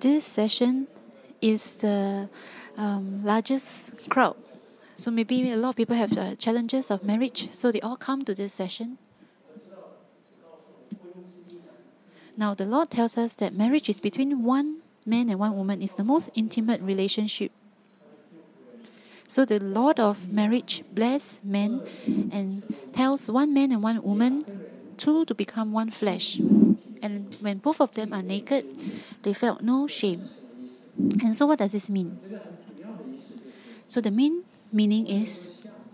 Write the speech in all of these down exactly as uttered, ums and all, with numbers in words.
this session is the um, largest crowd. So maybe a lot of people have uh, challenges of marriage, so they all come to this session. Now, the Lord tells us that marriage is between one man and one woman. It's the most intimate relationship. So the Lord of marriage bless men and tells one man and one woman two to become one flesh. And when both of them are naked, they felt no shame. And so what does this mean? So the main meaning is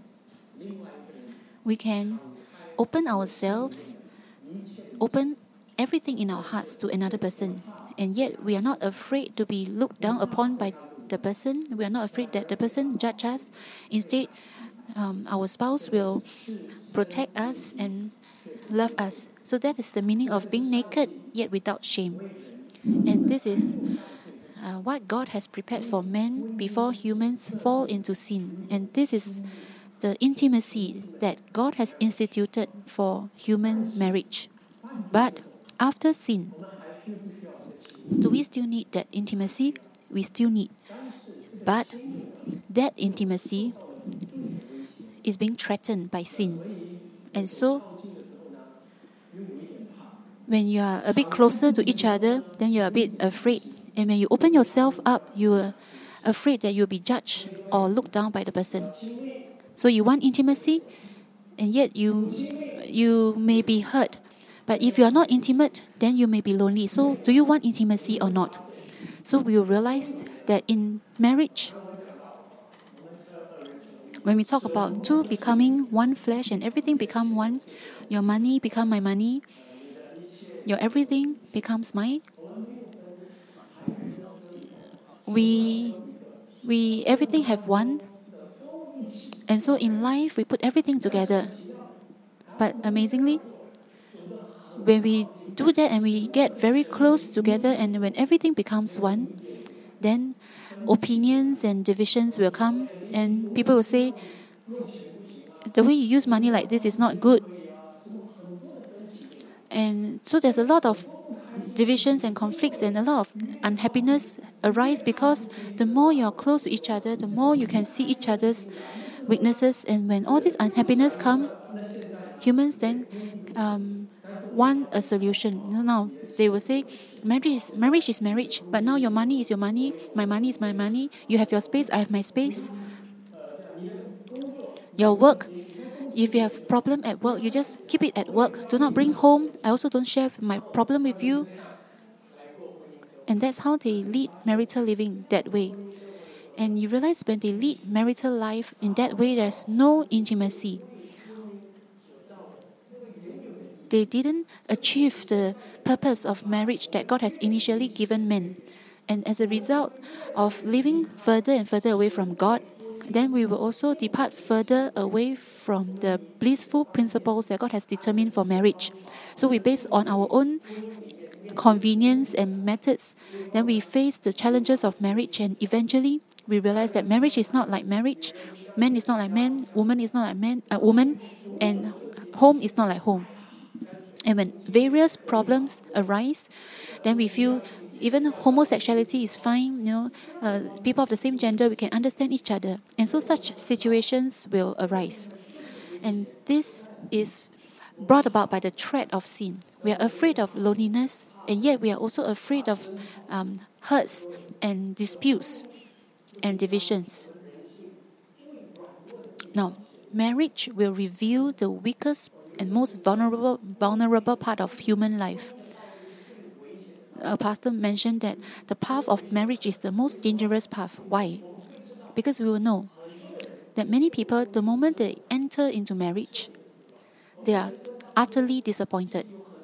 we can open ourselves, open everything in our hearts to another person. And yet we are not afraid to be looked down upon by the person. We are not afraid that the person judge us. Instead, um, our spouse will protect us and love us. So that is the meaning of being naked yet without shame. And this is uh, what God has prepared for men before humans fall into sin. And this is the intimacy that God has instituted for human marriage. But after sin, do we still need that intimacy? We still need. But that intimacy is being threatened by sin. And so, when you are a bit closer to each other, then you are a bit afraid. And when you open yourself up, you are afraid that you'll be judged or looked down by the person. So you want intimacy, and yet you you may be hurt. But if you are not intimate, then you may be lonely. So do you want intimacy or not? So we will realize that in marriage, when we talk about two becoming one flesh and everything become one, your money become my money, your everything becomes mine. We, we everything have one. And so in life, we put everything together. But amazingly, when we do that and we get very close together, and when everything becomes one, then opinions and divisions will come, and people will say, the way you use money like this is not good. And so there's a lot of divisions and conflicts, and a lot of unhappiness arise because the more you're close to each other, the more you can see each other's weaknesses. And when all this unhappiness come, humans then um, want a solution. Now they will say, marriage is, marriage is marriage, but now your money is your money, my money is my money, you have your space, I have my space. Your work, if you have problem at work, you just keep it at work. Do not bring home. I also don't share my problem with you. And that's how they lead marital living that way. And you realize when they lead marital life in that way, there's no intimacy. They didn't achieve the purpose of marriage that God has initially given men. And as a result of living further and further away from God, then we will also depart further away from the blissful principles that God has determined for marriage. So we base on our own convenience and methods. Then we face the challenges of marriage, and eventually we realize that marriage is not like marriage. Man is not like man. Woman is not like man. Uh, woman, and home is not like home. And when various problems arise, then we feel even homosexuality is fine. You know, uh, people of the same gender, we can understand each other. And so such situations will arise. And this is brought about by the threat of sin. We are afraid of loneliness, and yet we are also afraid of um, hurts and disputes and divisions. Now, marriage will reveal the weakest and most vulnerable vulnerable part of human life. A pastor mentioned that the path of marriage is the most dangerous path. Why? Because we will know that many people, the moment they enter into marriage, they are utterly disappointed.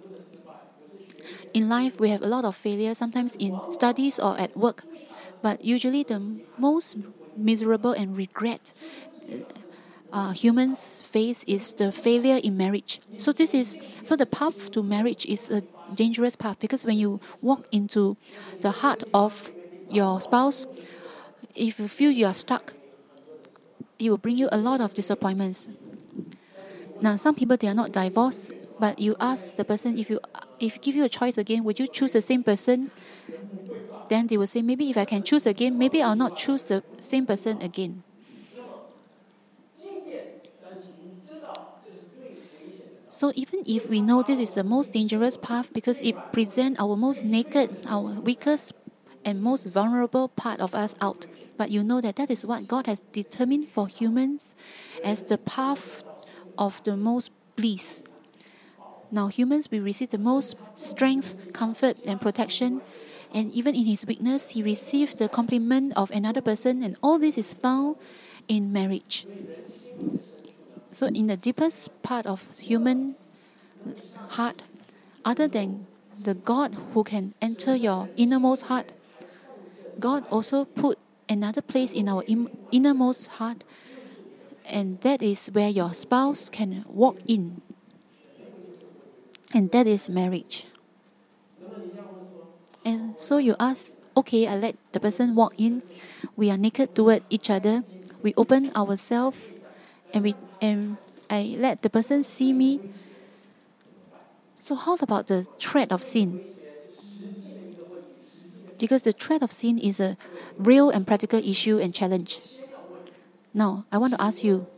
In life, we have a lot of failure, sometimes in studies or at work, but usually the most miserable and regret Uh, humans face is the failure in marriage. So this is so the path to marriage is a dangerous path, because when you walk into the heart of your spouse, if you feel you are stuck, it will bring you a lot of disappointments. Now, some people, they are not divorced, but you ask the person, if you if give you a choice again, would you choose the same person? then they will say, maybe if I can choose again, maybe I'll not choose the same person again. So even if we know this is the most dangerous path because it presents our most naked, our weakest and most vulnerable part of us out, but you know that that is what God has determined for humans as the path of the most bliss. Now humans will receive the most strength, comfort and protection, and even in his weakness, he received the compliment of another person, and all this is found in marriage. So in the deepest part of human heart, other than the God who can enter your innermost heart, God also put another place in our innermost heart, and that is where your spouse can walk in. And that is marriage. And so you ask, okay, I let the person walk in. We are naked toward each other. We open ourselves, and we and I let the person see me. So how about the threat of sin? Because the threat of sin is a real and practical issue and challenge. Now, I want to ask you,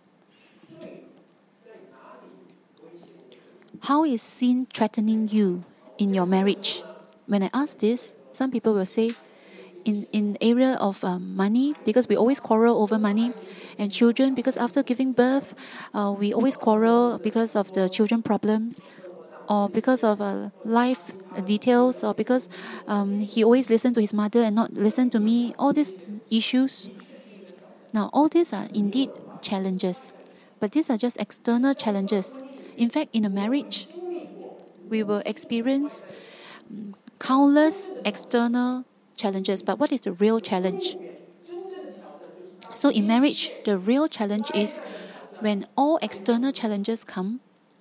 how is sin threatening you in your marriage? When I ask this, some people will say, in in area of um, money, because we always quarrel over money, and children, because after giving birth, uh, we always quarrel because of the children problem, or because of uh, life details, or because um, he always listen to his mother and not listen to me. All these issues. Now, all these are indeed challenges, but these are just external challenges. In fact, in a marriage, we will experience um, countless external challenges. But what is the real challenge? So in marriage, the real challenge is when all external challenges come,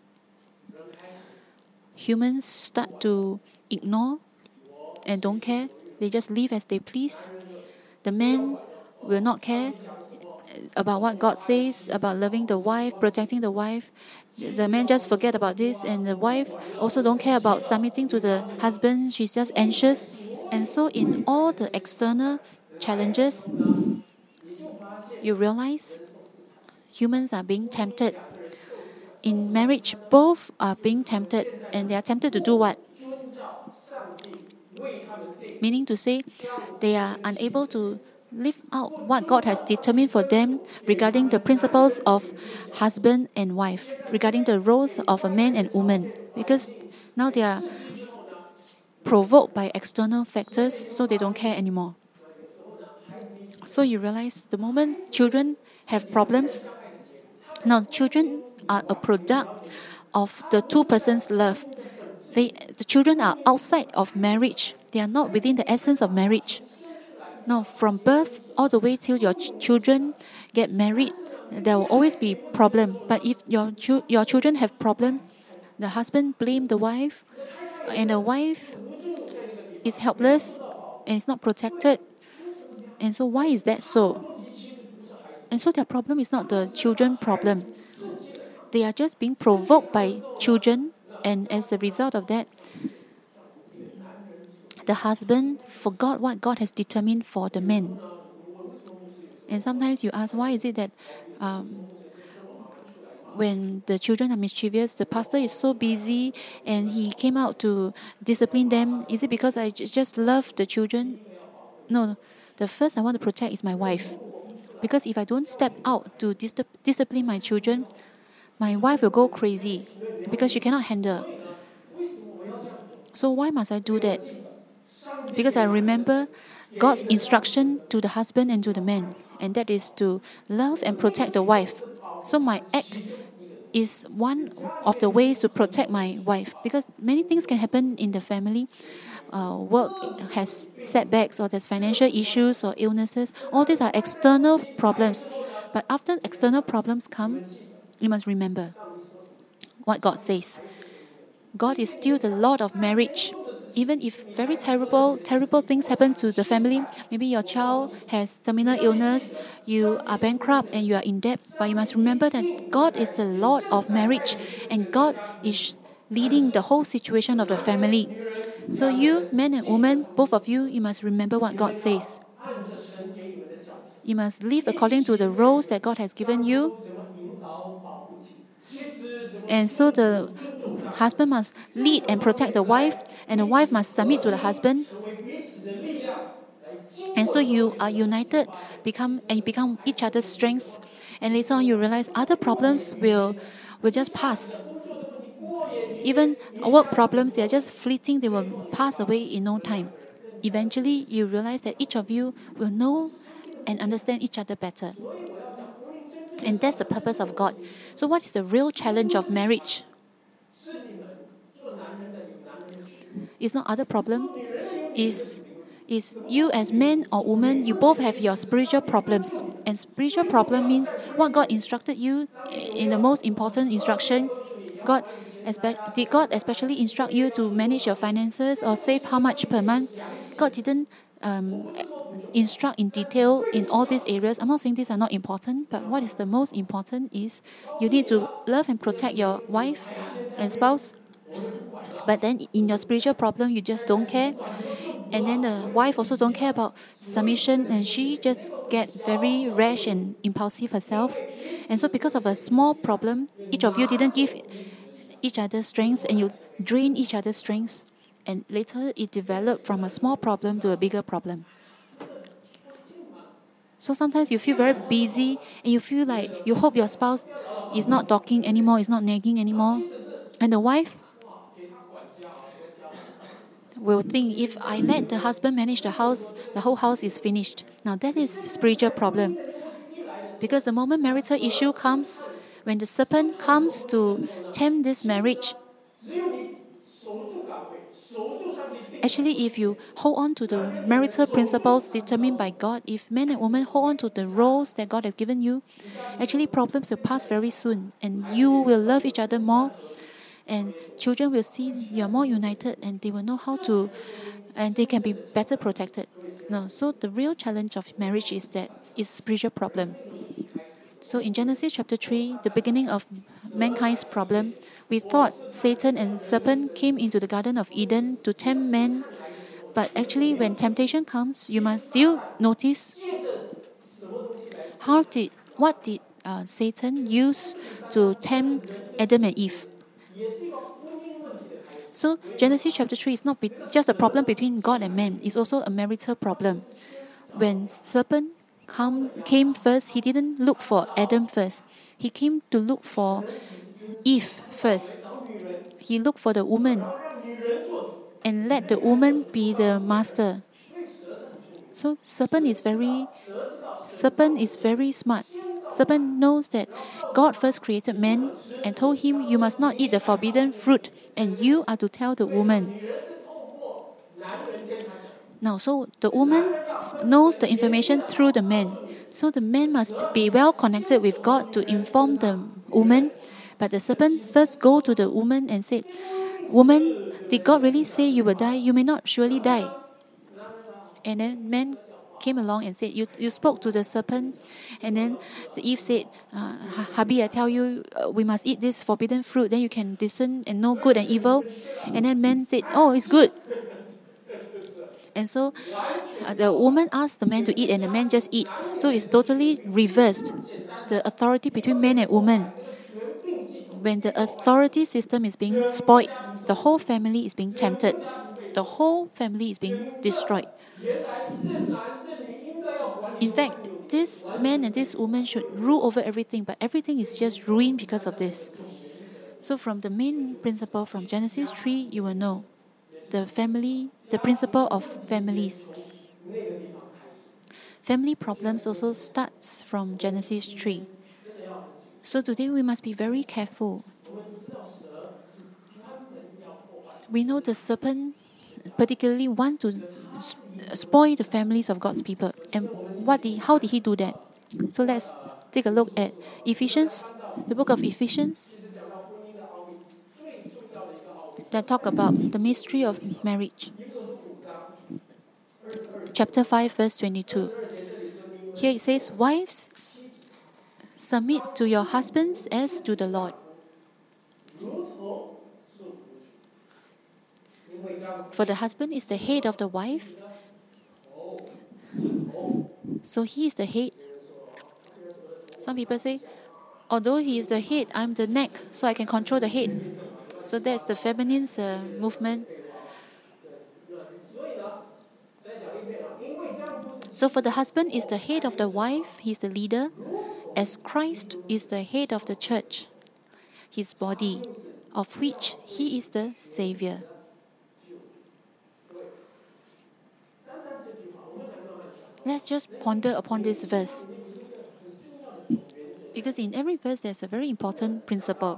humans start to ignore and don't care. They just live as they please. The man will not care about what God says about loving the wife, protecting the wife. The man just forget about this, and the wife also don't care about submitting to the husband. She's just anxious. And so in all the external challenges, you realize humans are being tempted. In marriage, both are being tempted, and they are tempted to do what? Meaning to say, they are unable to live out what God has determined for them regarding the principles of husband and wife, regarding the roles of a man and woman, because now they are provoked by external factors, so they don't care anymore. So you realize the moment children have problems, now children are a product of the two persons' love. They, the children are outside of marriage. They are not within the essence of marriage. Now, from birth all the way till your ch- children get married, there will always be problem. But if your ch- your children have problem, the husband blame the wife, and the wife is helpless and is not protected. And so why is that so? And so their problem is not the children problem. They are just being provoked by children, and as a result of that, the husband forgot what God has determined for the man. And sometimes you ask, why is it that um, when the children are mischievous, the pastor is so busy and he came out to discipline them? Is it because I j- just love the children? No, the first I want to protect is my wife. Because if I don't step out to dis- discipline my children, my wife will go crazy because she cannot handle. So why must I do that? Because I remember God's instruction to the husband and to the man, and that is to love and protect the wife. So my act is one of the ways to protect my wife, because many things can happen in the family. Uh, work has setbacks, or there's financial issues or illnesses. All these are external problems. But after external problems come, you must remember what God says. God is still the Lord of marriage. Even if very terrible, terrible things happen to the family, maybe your child has terminal illness, you are bankrupt and you are in debt, but you must remember that God is the Lord of marriage, and God is leading the whole situation of the family. So you, men and women, both of you, you must remember what God says. You must live according to the roles that God has given you. And so the husband must lead and protect the wife, and the wife must submit to the husband. And so you are united, become and you become each other's strength. And later on, you realize other problems will will just pass. Even work problems, they are just fleeting; they will pass away in no time. Eventually, you realize that each of you will know and understand each other better. And that's the purpose of God. So, what is the real challenge of marriage? It's not other problem. Is is you as man or woman, you both have your spiritual problems. And spiritual problem means what God instructed you in the most important instruction. God, did God especially instruct you to manage your finances or save how much per month? God didn't um, instruct in detail in all these areas. I'm not saying these are not important, but what is the most important is you need to love and protect your wife and spouse. But then in your spiritual problem, you just don't care. And then the wife also don't care about submission, and she just get very rash and impulsive herself. And so because of a small problem, each of you didn't give each other strength, and you drain each other's strength. And later it developed from a small problem to a bigger problem. So sometimes you feel very busy, and you feel like you hope your spouse is not talking anymore, is not nagging anymore. And the wife will think, if I let the husband manage the house, the whole house is finished. Now that is spiritual problem. Because the moment marital issue comes, when the serpent comes to tempt this marriage, actually if you hold on to the marital principles determined by God, if men and women hold on to the roles that God has given you, actually problems will pass very soon, and you will love each other more. And children will see you are more united, and they will know how to, and they can be better protected. No, so the real challenge of marriage is that it's a spiritual problem. So in Genesis chapter three, the beginning of mankind's problem, we thought Satan and serpent came into the Garden of Eden to tempt man. But actually, when temptation comes, you must still notice how did what did uh, Satan use to tempt Adam and Eve. So Genesis chapter three is not be just a problem between God and man. It's also a marital problem. When serpent come, came first, he didn't look for Adam first. He came to look for Eve first. He looked for the woman and let the woman be the master. So serpent is very serpent is very smart. Serpent knows that God first created man and told him, you must not eat the forbidden fruit, and you are to tell the woman. Now, so the woman knows the information through the man. So the man must be well connected with God to inform the woman. But the serpent first go to the woman and said, woman, did God really say you will die? You may not surely die. And then man came along and said, you, you spoke to the serpent. And then the Eve said, uh, hubby, I tell you, uh, we must eat this forbidden fruit. Then you can discern and know good and evil. And then man said, oh, it's good. And so uh, the woman asked the man to eat, and the man just eat. So it's totally reversed, the authority between man and woman. When the authority system is being spoiled, the whole family is being tempted. The whole family is being destroyed. In fact, this man and this woman should rule over everything, but everything is just ruined because of this. So from the main principle from Genesis three, you will know the family, the principle of families. Family problems also starts from Genesis three. So today we must be very careful. We know the serpent particularly want to spoil the families of God's people. And what did, how did he do that? So let's take a look at Ephesians, the book of Ephesians, that talk about the mystery of marriage. Chapter five, verse twenty-two. Here it says, wives, submit to your husbands as to the Lord. For the husband is the head of the wife. So he is the head. Some people say, although he is the head, I'm the neck, so I can control the head. So that's the feminine uh, movement. So for the husband is the head of the wife, he's the leader, as Christ is the head of the church, his body, of which he is the Savior. Let's just ponder upon this verse. Because in every verse there's a very important principle.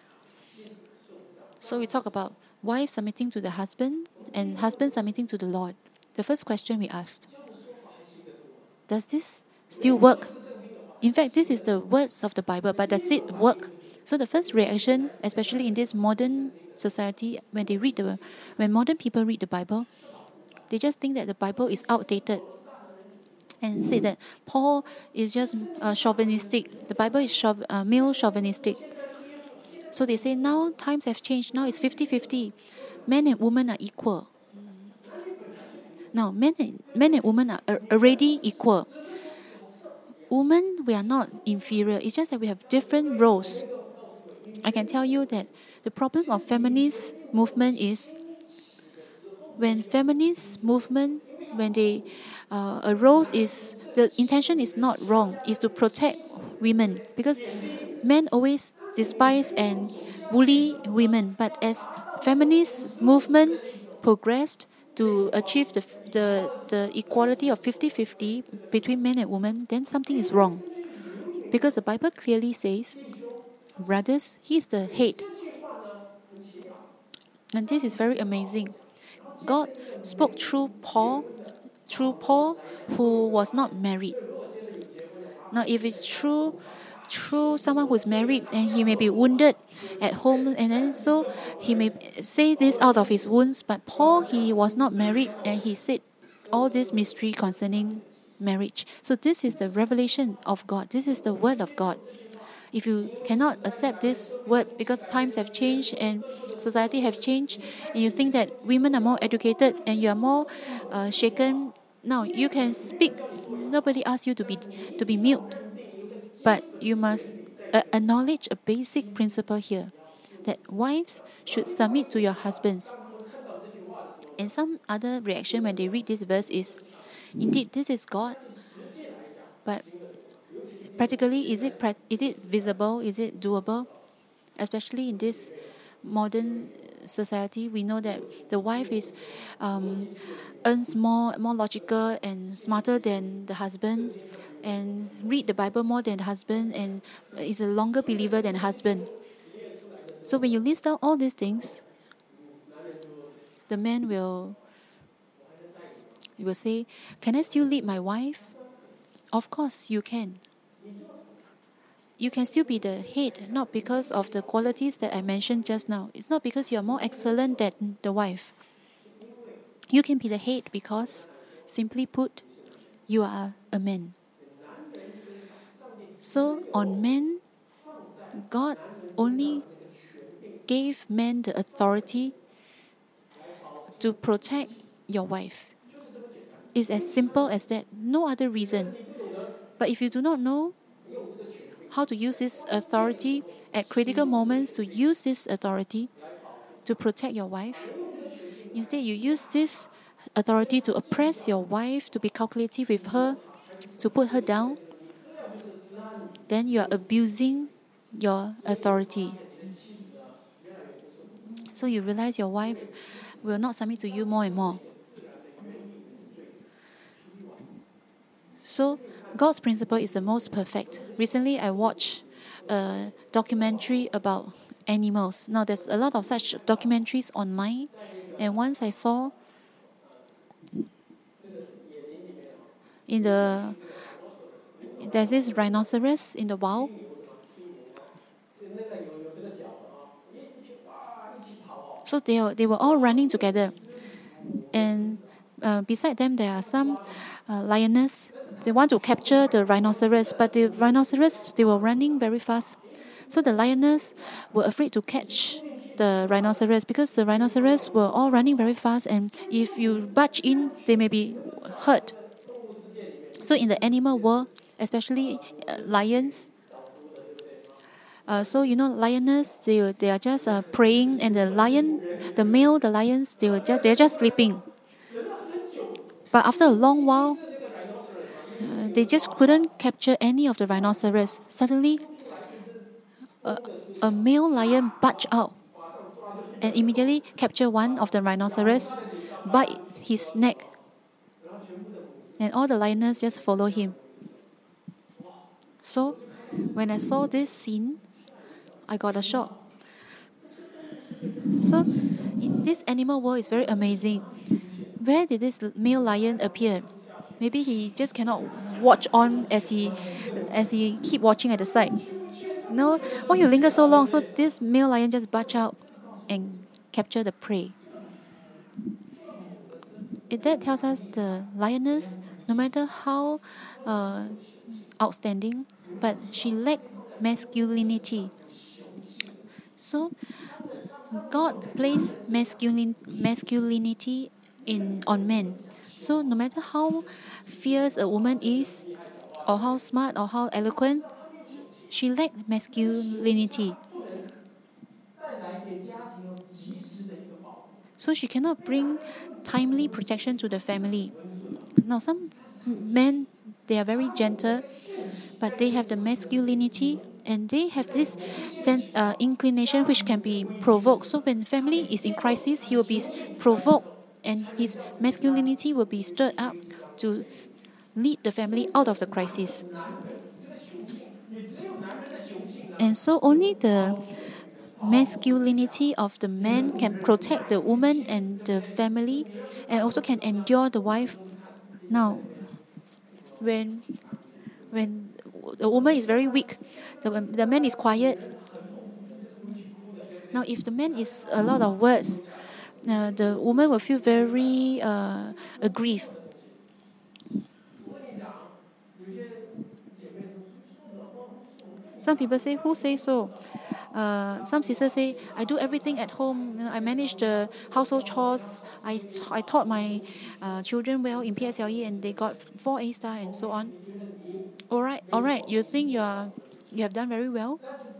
So we talk about wife submitting to the husband and husband submitting to the Lord. The first question we asked, does this still work? In fact, this is the words of the Bible, but does it work? So the first reaction, especially in this modern society, when they read the, when modern people read the Bible, they just think that the Bible is outdated and say that Paul is just uh, chauvinistic. The Bible is chauv- uh, male chauvinistic. So they say now times have changed. Now it's fifty-fifty. Men and women are equal. Now men and, men and women are already equal. Women, we are not inferior. It's just that we have different roles. I can tell you that the problem of feminist movement is when feminist movement, when they uh, arose, is the intention is not wrong. Is to protect women, because men always despise and bully women. But as feminist movement progressed to achieve the the, the equality of fifty-fifty between men and women, then something is wrong. Because the Bible clearly says, brothers, he is the head. And this is very amazing. God spoke through Paul, through Paul, who was not married. Now, if it's true, through someone who's married, and he may be wounded at home, and then so he may say this out of his wounds. But Paul, he was not married, and he said all this mystery concerning marriage. So this is the revelation of God. This is the word of God. If you cannot accept this word because times have changed and society have changed, and you think that women are more educated and you are more uh, shaken, now you can speak. Nobody asks you to be to be mute, but you must uh, acknowledge a basic principle here, that wives should submit to your husbands. And some other reaction when they read this verse is, indeed, this is God, but practically, is it is it visible? Is it doable? Especially in this modern society, we know that the wife is um, earns more more logical and smarter than the husband, and read the Bible more than the husband, and is a longer believer than the husband. So when you list out all these things, the man will will say, "Can I still lead my wife?" Of course, you can. You can still be the head, not because of the qualities that I mentioned just now. It's not because you are more excellent than the wife. You can be the head because, simply put, you are a man. So, on men, God only gave men the authority to protect your wife. It's as simple as that. No other reason. But if you do not know how to use this authority at critical moments, to use this authority to protect your wife, instead you use this authority to oppress your wife, to be calculative with her, to put her down, then you are abusing your authority. So you realize your wife will not submit to you more and more. So God's principle is the most perfect. Recently, I watched a documentary about animals. Now, there's a lot of such documentaries online. And once I saw in the, there's this rhinoceros in the wild. So they, are, they were all running together. And uh, beside them, there are some uh, lioness. They want to capture the rhinoceros, but the rhinoceros, they were running very fast. So the lioness were afraid to catch the rhinoceros, because the rhinoceros were all running very fast, and if you barge in, they may be hurt. So in the animal world, especially uh, lions, uh, so you know, lioness, they they are just uh, praying, and the lion, the male, the lions, they were just they're just sleeping. But after a long while, uh, they just couldn't capture any of the rhinoceros. Suddenly, a, a male lion barged out and immediately capture one of the rhinoceros, bite his neck, and all the lioness just follow him. So, when I saw this scene, I got a shock. So, this animal world is very amazing. Where did this male lion appear? Maybe he just cannot watch on as he as he keep watching at the side. No, why you linger so long? So this male lion just barge out and capture the prey. It, that tells us the lioness, no matter how uh, outstanding, but she lacked masculinity. So God placed masculin, masculinity in on men. So no matter how fierce a woman is, or how smart or how eloquent, she lacked masculinity. So she cannot bring timely protection to the family. Now some men, they are very gentle, but they have the masculinity, and they have this sen- uh, inclination which can be provoked. So when family is in crisis, he will be provoked, and his masculinity will be stirred up to lead the family out of the crisis. And so only the masculinity of the man can protect the woman and the family, and also can endure the wife. Now, when when the woman is very weak, the, the man is quiet. Now, if the man is a lot of words, uh, the woman will feel very uh, aggrieved. Some people say, who say so? Uh, some sisters say, I do everything at home. You know, I manage the household chores. I, I taught my uh, children well in P S L E, and they got four A star and so on. All right, all right. You think you are you have done very well,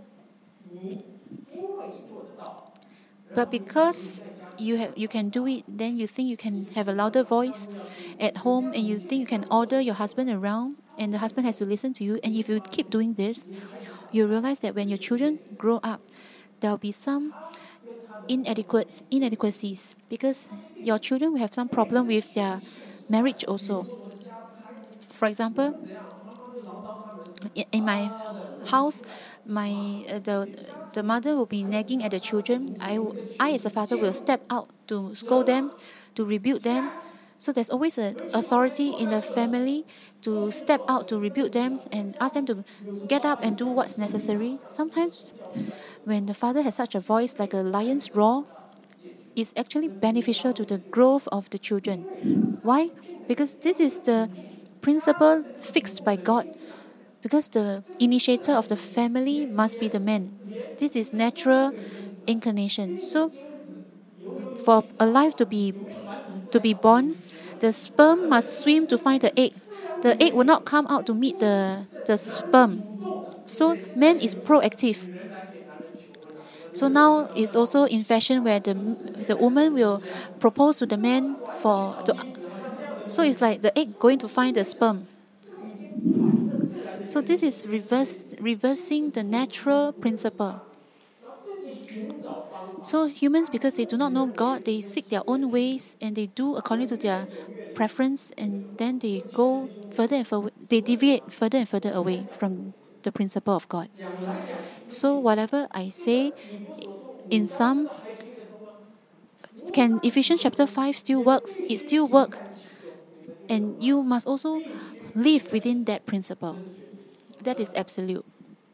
but because you have you can do it, then you think you can have a louder voice at home, and you think you can order your husband around, and the husband has to listen to you. And if you keep doing this, you realize that when your children grow up, there will be some inadequate inadequacies, because your children will have some problem with their marriage also. For example, in my house, my uh, the the mother will be nagging at the children. I, I as a father will step out to scold them, to rebuke them. So there's always an authority in the family to step out to rebuke them and ask them to get up and do what's necessary. Sometimes when the father has such a voice like a lion's roar, it's actually beneficial to the growth of the children. Why? Because this is the principle fixed by God. Because the initiator of the family must be the man. This is natural inclination. So for a life to be to be born, the sperm must swim to find the egg. The egg will not come out to meet the, the sperm. So man is proactive. So now it's also in fashion where the the woman will propose to the man for to, so it's like the egg going to find the sperm. So this is reverse, reversing the natural principle. So humans, because they do not know God, they seek their own ways and they do according to their preference, and then they go further and further, they deviate further and further away from the principle of God. So whatever I say, in some, can Ephesians chapter five still works? It still works. And you must also live within that principle. That is absolute.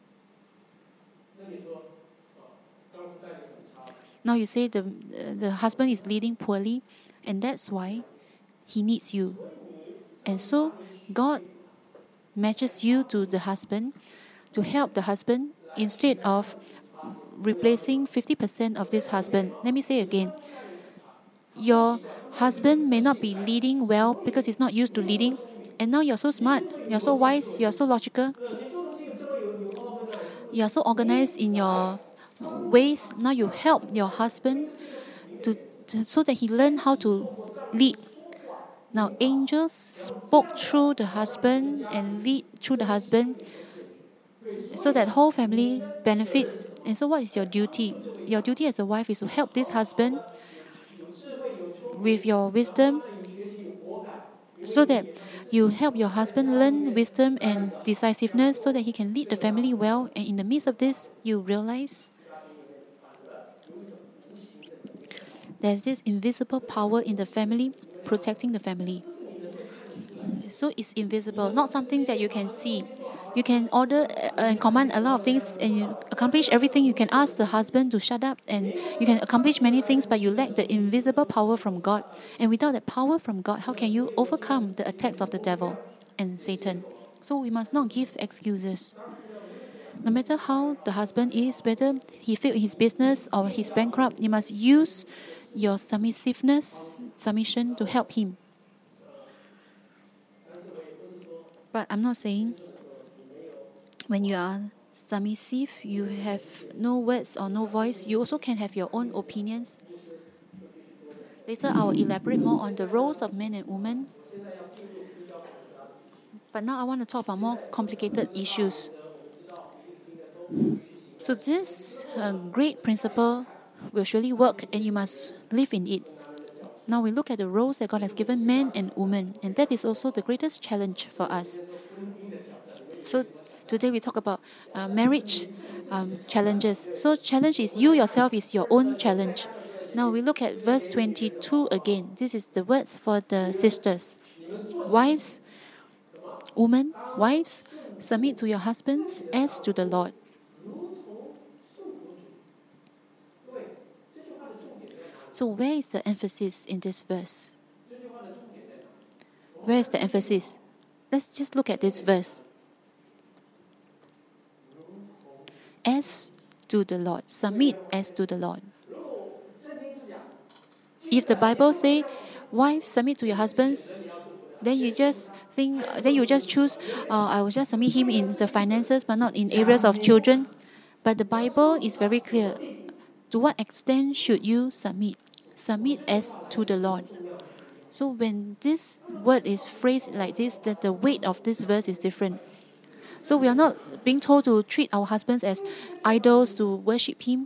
Now you say the the husband is leading poorly, and that's why he needs you. And so God matches you to the husband to help the husband instead of replacing fifty percent of this husband. Let me say again. Your husband may not be leading well because he's not used to leading. And now you're so smart, you're so wise, you're so logical, you're so organized in your ways. Now you help your husband to, to so that he learn how to lead. Now angels spoke through the husband and lead through the husband so that whole family benefits. And so what is your duty? Your duty as a wife is to help this husband with your wisdom so that you help your husband learn wisdom and decisiveness so that he can lead the family well. And in the midst of this, you realize there's this invisible power in the family protecting the family. So it's invisible, not something that you can see. You can order and command a lot of things and you accomplish everything. You can ask the husband to shut up and you can accomplish many things, but you lack the invisible power from God. And without that power from God, how can you overcome the attacks of the devil and Satan? So we must not give excuses. No matter how the husband is, whether he failed in his business or he's bankrupt, you must use your submissiveness, submission to help him. But I'm not saying when you are submissive, you have no words or no voice. You also can have your own opinions. Later, I will elaborate more on the roles of men and women. But now I want to talk about more complicated issues. So this uh, great principle will surely work and you must live in it. Now we look at the roles that God has given men and women, and that is also the greatest challenge for us. So today we talk about uh, marriage um, challenges. So challenge is you yourself is your own challenge. Now we look at verse twenty-two again. This is the words for the sisters. Wives, women, wives, submit to your husbands as to the Lord. So where is the emphasis in this verse? Where is the emphasis? Let's just look at this verse. As to the Lord. Submit as to the Lord. If the Bible say, wives, submit to your husbands, then you just think, then you just choose, uh, I will just submit him in the finances, but not in areas of children. But the Bible is very clear. To what extent should you submit? Submit as to the Lord. So when this word is phrased like this, that the weight of this verse is different. So we are not being told to treat our husbands as idols to worship him.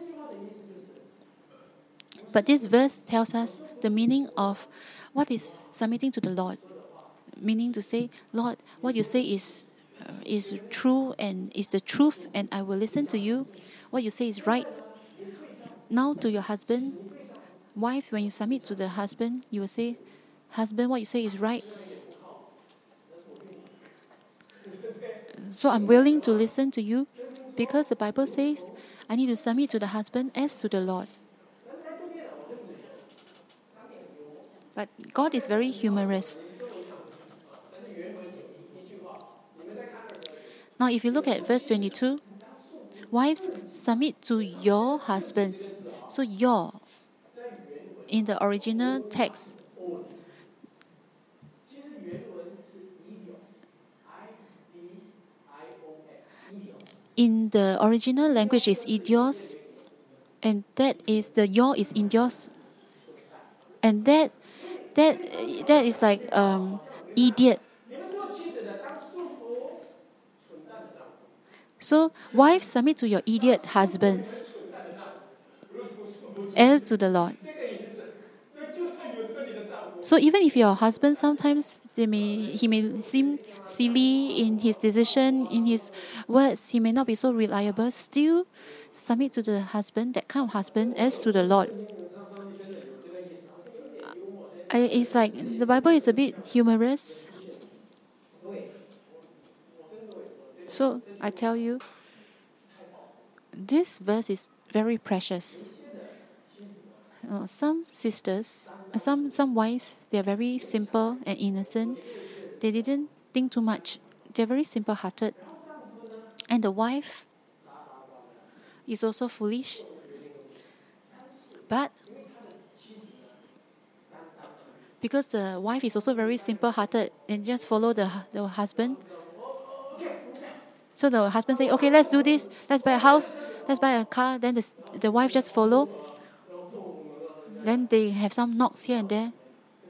But this verse tells us the meaning of what is submitting to the Lord. Meaning to say, Lord, what you say is uh, is true and is the truth, and I will listen to you. What you say is right. Now to your husband, wife, when you submit to the husband, you will say, husband, what you say is right. So I'm willing to listen to you because the Bible says I need to submit to the husband as to the Lord. But God is very humorous. Now if you look at verse twenty-two, wives, submit to your husbands. So your, in the original text, in the original language is idios, and that is the your is idios, and that that that is like um, idiot. So wives, submit to your idiot husbands as to the Lord. So even if your husband sometimes they may he may seem silly in his decision, in his words, he may not be so reliable, still submit to the husband, that kind of husband, as to the Lord. I, it's like the Bible is a bit humorous. So I tell you, this verse is very precious. Uh, some sisters, uh, some some wives, they are very simple and innocent. They didn't think too much. They're very simple-hearted. And the wife, is also foolish. But because the wife is also very simple-hearted and just follow the, the husband, so the husband say, okay, let's do this. Let's buy a house. Let's buy a car. Then the, the wife just follow. Then they have some knocks here and there.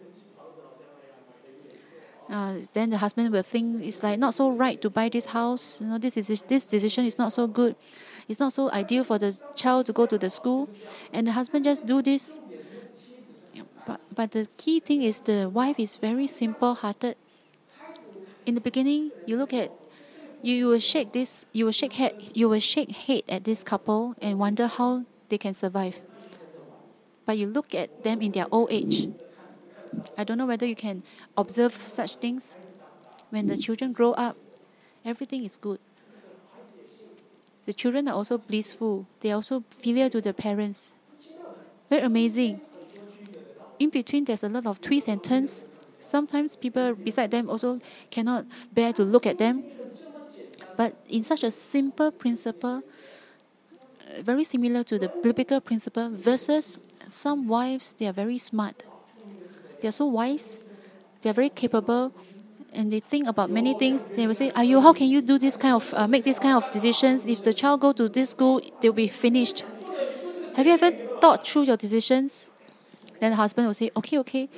Uh, then the husband will think it's like not so right to buy this house. You know, this is this decision is not so good. It's not so ideal for the child to go to the school, and the husband just do this. But but the key thing is the wife is very simple-hearted. In the beginning, you look at, you, you will shake this, you will shake head, you will shake head at this couple and wonder how they can survive. But you look at them in their old age. I don't know whether you can observe such things. When the children grow up, everything is good. The children are also blissful. They are also filial to the parents. Very amazing. In between, there's a lot of twists and turns. Sometimes people beside them also cannot bear to look at them. But in such a simple principle, very similar to the biblical principle, versus some wives, they are very smart. They are so wise. They are very capable. And they think about many things. They will say, Ayu, how can you do this kind of, uh, make this kind of decisions? If the child go to this school, they'll be finished. Have you ever thought through your decisions? Then the husband will say, okay, okay.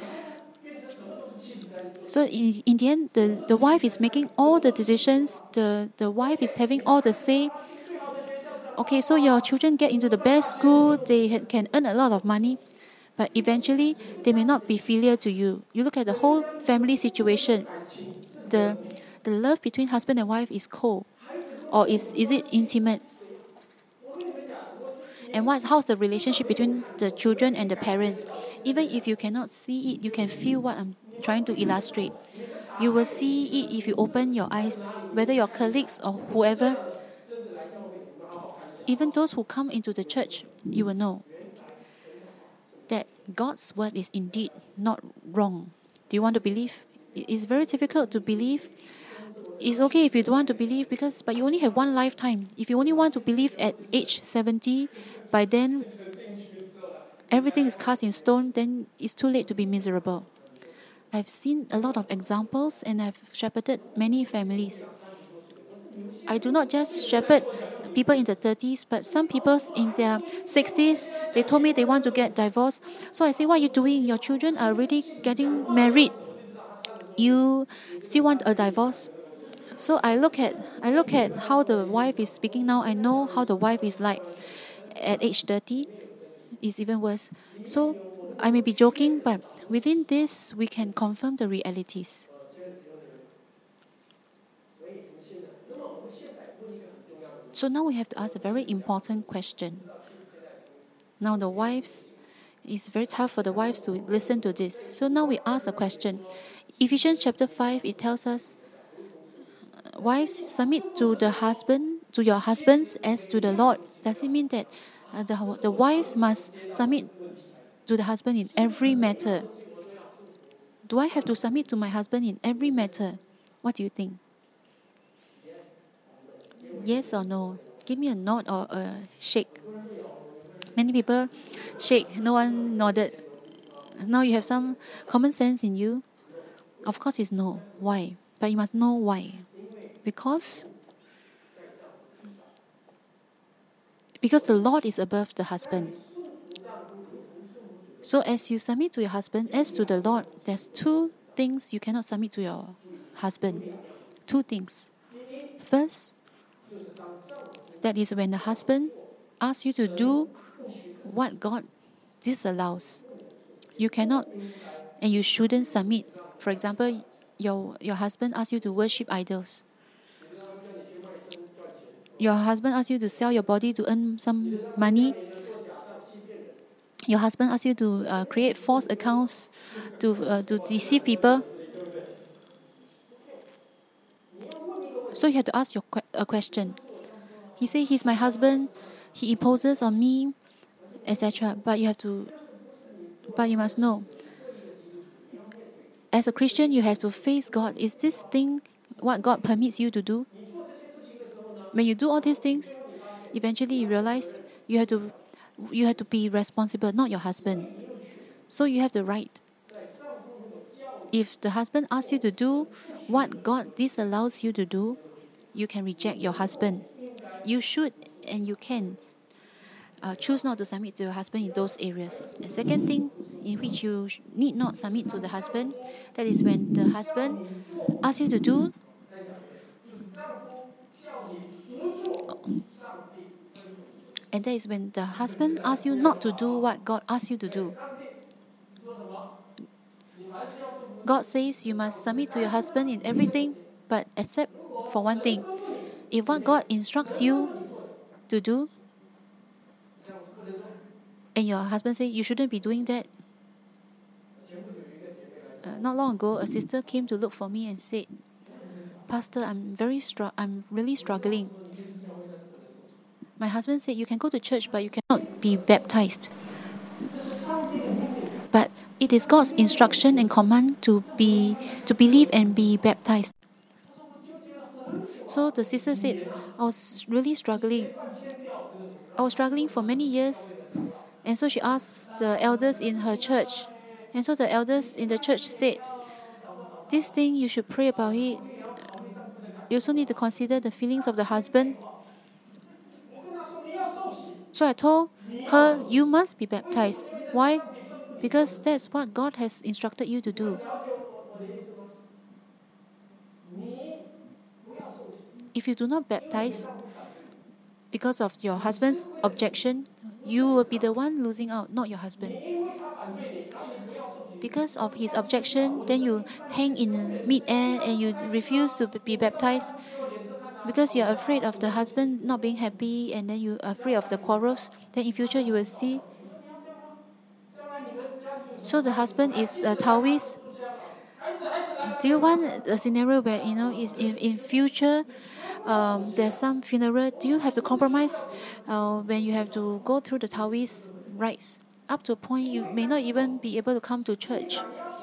So in, in the end, the, the wife is making all the decisions. The, the wife is having all the say. Okay, so your children get into the best school. They ha- can earn a lot of money. But eventually, they may not be filial to you. You look at the whole family situation. The, the love between husband and wife is cold. Or is, is it intimate? And what, how's the relationship between the children and the parents? Even if you cannot see it, you can feel what I'm trying to illustrate. You will see it if you open your eyes, whether your colleagues or whoever, even those who come into the church, you will know that God's word is indeed not wrong. Do you want to believe? It's very difficult to believe. It's okay if you don't want to believe, because but you only have one lifetime. If you only want to believe at age seventy, by then everything is cast in stone, then it's too late to be miserable. I've seen a lot of examples and I've shepherded many families. I do not just shepherd people in the thirties, but some people in their sixties, they told me they want to get divorced. So I say, what are you doing? Your children are already getting married. You still want a divorce? So I look at I look at how the wife is speaking now. I know how the wife is like at age thirty. It's even worse. So I may be joking, but within this, we can confirm the realities. So now we have to ask a very important question. Now the wives, it's very tough for the wives to listen to this. So now we ask a question. Ephesians chapter five, it tells us, wives, submit to the husband, to your husbands as to the Lord. Does it mean that uh, the, the wives must submit to the husband in every matter? Do I have to submit to my husband in every matter? What do you think? Yes or no? Give me a nod or a shake. Many people shake, no one nodded. Now you have some common sense in you. Of course it's no. Why? But you must know why. Because because the Lord is above the husband. So as you submit to your husband, as to the Lord, there's two things you cannot submit to your husband. Two things. First, that is when the husband asks you to do what God disallows. You cannot and you shouldn't submit. For example, your, your husband asks you to worship idols. Your husband asks you to sell your body to earn some money. Your husband asks you to uh, create false accounts to uh, to deceive people. So you have to ask your que- a question. He say he's my husband, he imposes on me, et cetera. But you have to, but you must know. As a Christian, you have to face God. Is this thing what God permits you to do? When you do all these things, eventually you realize you have to you have to be responsible, not your husband. So you have the right. If the husband asks you to do what God disallows you to do, you can reject your husband. You should and you can uh, choose not to submit to your husband in those areas. The second thing in which you need not submit to the husband, that is when the husband asks you to do and that is when the husband asks you not to do what God asks you to do. God says you must submit to your husband in everything, but except for one thing. If what God instructs you to do, and your husband says you shouldn't be doing that. Uh, not long ago, a sister came to look for me and said, "Pastor, I'm very str- I'm really struggling. My husband said you can go to church, but you cannot be baptized. But it is God's instruction and command to be to believe and be baptized." So the sister said, I was really struggling. I was struggling for many years. And so she asked the elders in her church. And so the elders in the church said, this thing you should pray about it. You also need to consider the feelings of the husband. So I told her, you must be baptized. Why? Because that's what God has instructed you to do. If you do not baptize because of your husband's objection, you will be the one losing out, not your husband. Because of his objection, then you hang in mid-air and you refuse to be baptized because you're afraid of the husband not being happy, and then you're afraid of the quarrels. Then in future you will see. So the husband is a Taoist. Do you want a scenario where, you know, if in, in future um, there's some funeral, do you have to compromise uh, when you have to go through the Taoist rites? Up to a point, you may not even be able to come to church.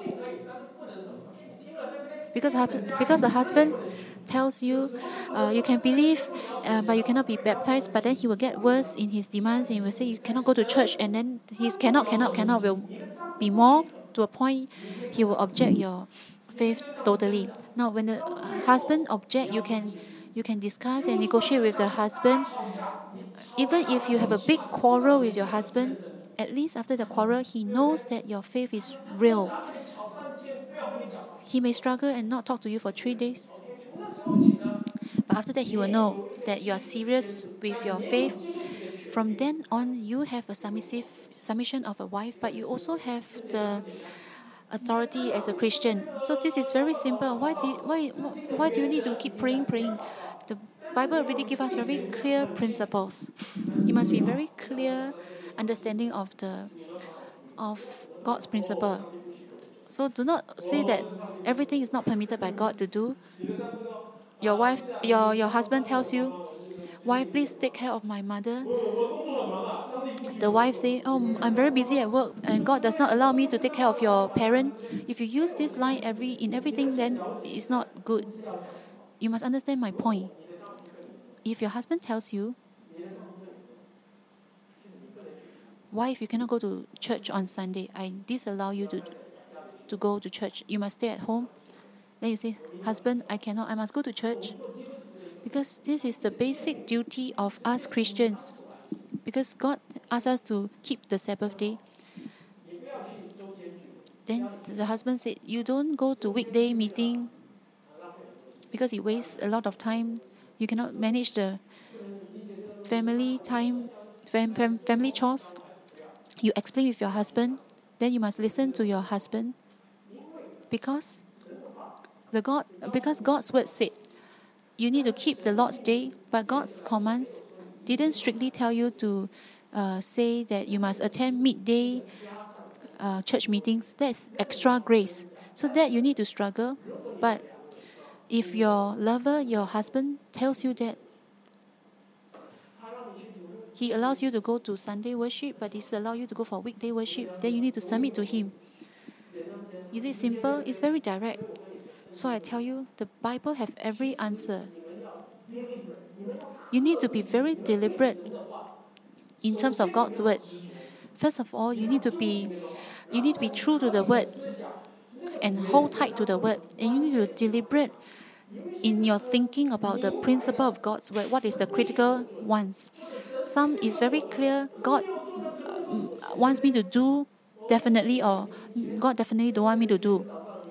Because, because the husband tells you uh, you can believe, uh, but you cannot be baptized, but then he will get worse in his demands and he will say you cannot go to church, and then his cannot, cannot, cannot will be more to a point he will object your faith totally. Now, when the husband object, you can you can discuss and negotiate with the husband. Even if you have a big quarrel with your husband, at least after the quarrel, he knows that your faith is real. He may struggle and not talk to you for three days. But after that, he will know that you are serious with your faith. From then on, you have a submissive submission of a wife, but you also have the authority as a Christian. So this is very simple. Why do you, why why do you need to keep praying, praying? The Bible really gives us very clear principles. You must be very clear understanding of the of God's principle. So do not say that everything is not permitted by God to do. Your wife, your your husband tells you, "Wife, please take care of my mother." The wife say, "Oh, I'm very busy at work, and God does not allow me to take care of your parent." If you use this line every in everything, then it's not good. You must understand my point. If your husband tells you, "Wife, you cannot go to church on Sunday. I disallow you to to go to church. You must stay at home." Then you say, "Husband, I cannot. I must go to church." Because this is the basic duty of us Christians. Because God asks us to keep the Sabbath day. Then the husband said, "You don't go to weekday meeting because it wastes a lot of time. You cannot manage the family time, fam- fam- family chores." You explain with your husband. Then you must listen to your husband. Because the God, because God's word said, you need to keep the Lord's day, but God's commands didn't strictly tell you to uh, say that you must attend midday uh, church meetings. That's extra grace. So that you need to struggle. But if your lover, your husband, tells you that he allows you to go to Sunday worship, but he allows you to go for weekday worship, then you need to submit to him. Is it simple? It's very direct. So I tell you, the Bible have every answer. You need to be very deliberate in terms of God's word. First of all, you need to be you need to be true to the word and hold tight to the word. And you need to deliberate in your thinking about the principle of God's word. What is the critical ones? Some is very clear. God uh, wants me to do definitely, or God definitely don't want me to do.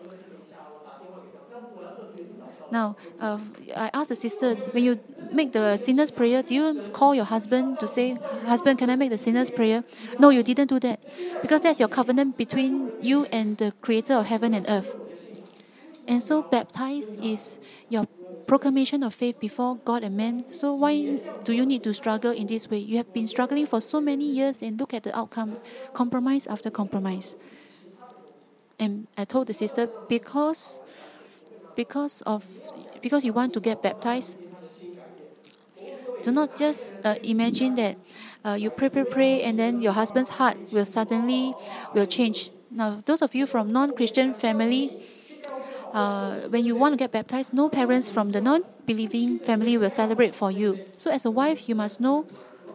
Now, uh, I asked the sister, when you make the sinner's prayer, do you call your husband to say, husband, can I make the sinner's prayer? No, you didn't do that. Because that's your covenant between you and the creator of heaven and earth. And so baptize is your proclamation of faith before God and man. So why do you need to struggle in this way? You have been struggling for so many years and look at the outcome. Compromise after compromise. And I told the sister, because because of because you want to get baptized, do not just uh, imagine that uh, you pray, pray, pray, and then your husband's heart will suddenly will change. Now, those of you from non-Christian family, uh, when you want to get baptized, no parents from the non-believing family will celebrate for you. So, as a wife, you must know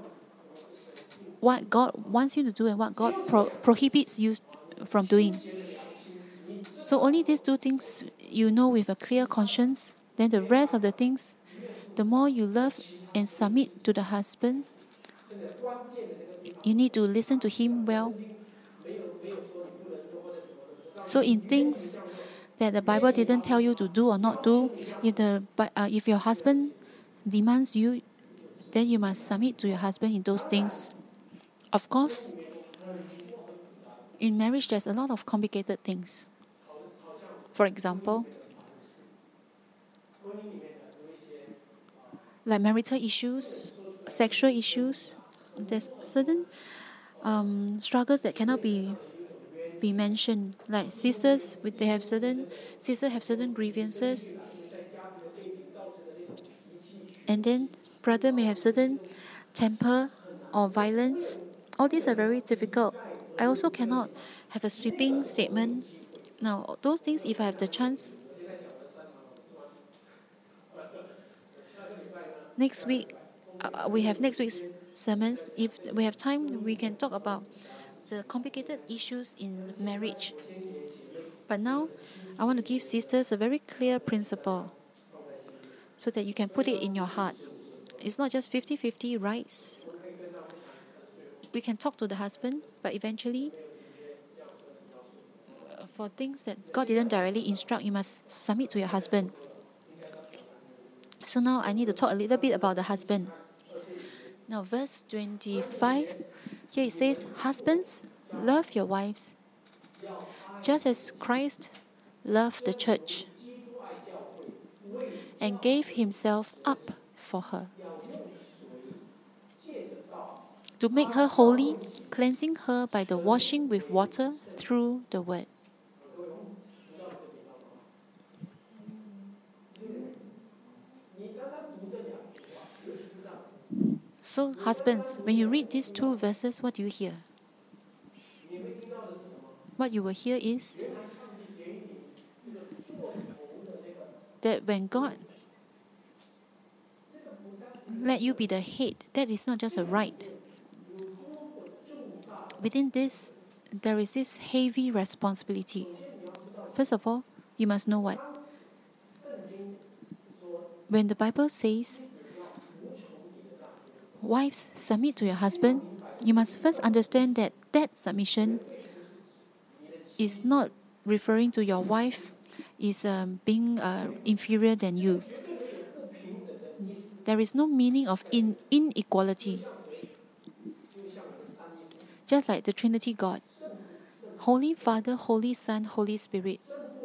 what God wants you to do and what God pro- prohibits you from doing. So, only these two things you know with a clear conscience. Then the rest of the things, the more you love and submit to the husband, you need to listen to him well. So in things that the Bible didn't tell you to do or not do, if the uh, if your husband demands you, then you must submit to your husband in those things. Of course, in marriage there's a lot of complicated things. For example, like marital issues, sexual issues. There's certain um, struggles that cannot be be mentioned. Like sisters, they have certain sisters have certain grievances, and then brother may have certain temper or violence. All these are very difficult. I also cannot have a sweeping statement. Now, those things, if I have the chance, next week, uh, we have next week's sermons. If we have time, we can talk about the complicated issues in marriage. But now, I want to give sisters a very clear principle so that you can put it in your heart. It's not just fifty-fifty rights. We can talk to the husband, but eventually, for things that God didn't directly instruct, you must submit to your husband. So now I need to talk a little bit about the husband. Now, verse twenty-five, here it says, "Husbands, love your wives, just as Christ loved the church and gave himself up for her, to make her holy, cleansing her by the washing with water through the word." So, husbands, when you read these two verses, what do you hear? What you will hear is that when God let you be the head, that is not just a right. Within this, there is this heavy responsibility. First of all, you must know what? When the Bible says, wives, submit to your husband, you must first understand that that submission is not referring to your wife is um, being uh, inferior than you. There is no meaning of in- inequality. Just like the Trinity God, Holy Father, Holy Son, Holy Spirit.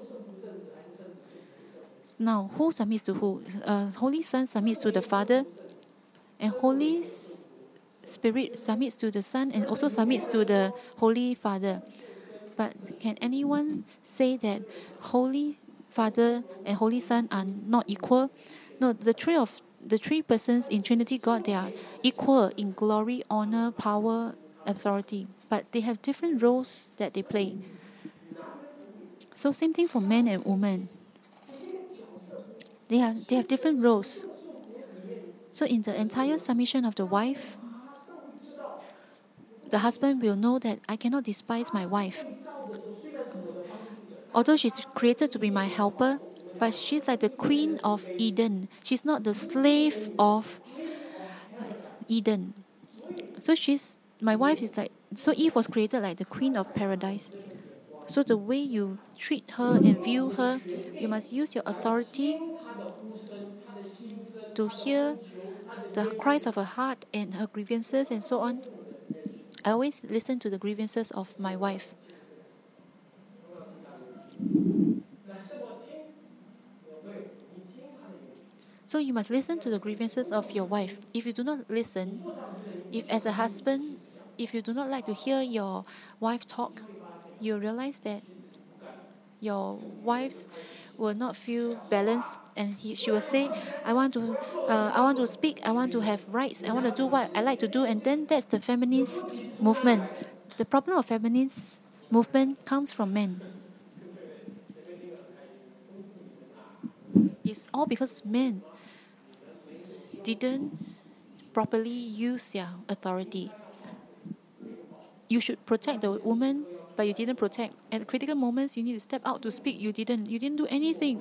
Now, who submits to who? Uh, Holy Son submits to the Father, and Holy Spirit submits to the Son, and also submits to the Holy Father. But can anyone say that Holy Father and Holy Son are not equal? No, the three of the three persons in Trinity God, they are equal in glory, honor, power, authority. But they have different roles that they play. So same thing for men and women. They have they have different roles. So in the entire submission of the wife, the husband will know that I cannot despise my wife. Although she's created to be my helper, but she's like the queen of Eden. She's not the slave of Eden. So she's my wife is like, so Eve was created like the queen of paradise. So the way you treat her and view her, you must use your authority to hear the cries of her heart and her grievances and so on. I always listen to the grievances of my wife. So you must listen to the grievances of your wife. If you do not listen, if as a husband, if you do not like to hear your wife talk, you realize that your wives will not feel balanced, and he, she will say, I want to uh, I want to speak, I want to have rights, I want to do what I like to do. And then that's the feminist movement. The problem of feminist movement comes from men. It's all because men didn't properly use their authority. You should protect the woman, but you didn't protect. At critical moments, you need to step out to speak. You didn't. You didn't do anything.